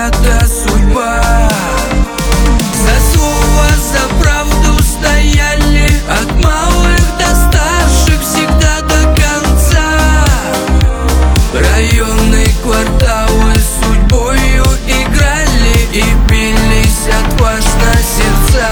чья-то судьба. За слово, за правду стояли, от малых до старших, всегда до конца. Районные кварталы судьбою играли и бились отважно сердца.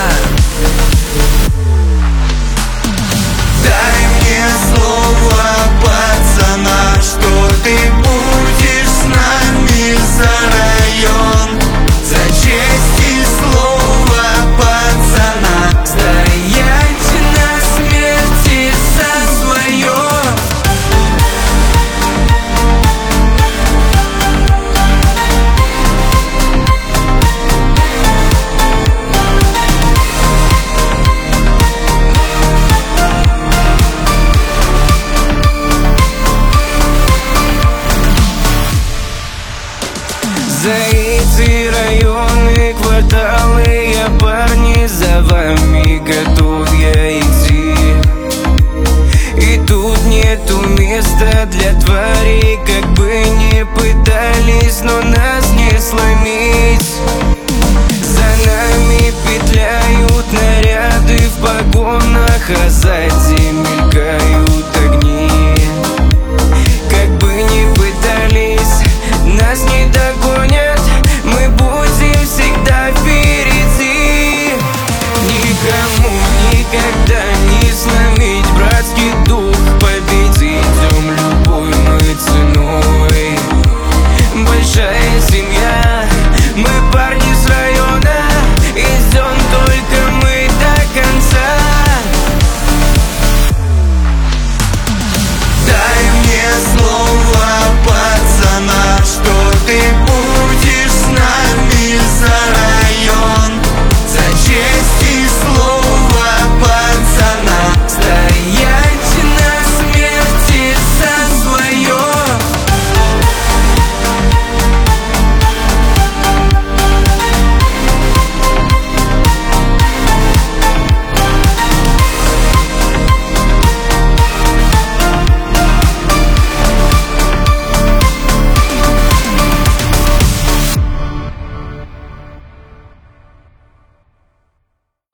Дай мне слово пацана, что ты будешь с нами за район. За честь и слово пацана, Стоять на смерти за свое. За эти районы, кварталы, я, парни, за вами готов я идти. И тут нету места для тварей, как бы ни пытались, но нас не сломить. За нами петляют наряды в погонах, а сзади